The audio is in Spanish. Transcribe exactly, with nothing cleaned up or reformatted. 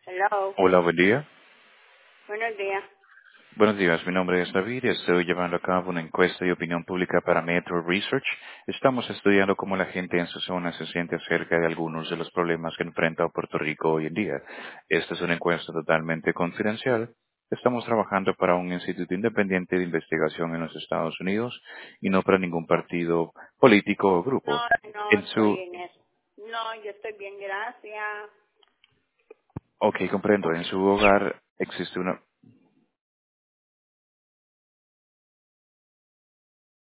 Hello. Hola, buen día. Buenos días. Buenos días, mi nombre es David y estoy llevando a cabo una encuesta de opinión pública para Metro Research. Estamos estudiando cómo la gente en su zona se siente acerca de algunos de los problemas que enfrenta Puerto Rico hoy en día. Esta es una encuesta totalmente confidencial. Estamos trabajando para un instituto independiente de investigación en los Estados Unidos y no para ningún partido político o grupo. No, no En estoy su, en eso. No, yo estoy bien, gracias. ok, comprendo, en su hogar existe una,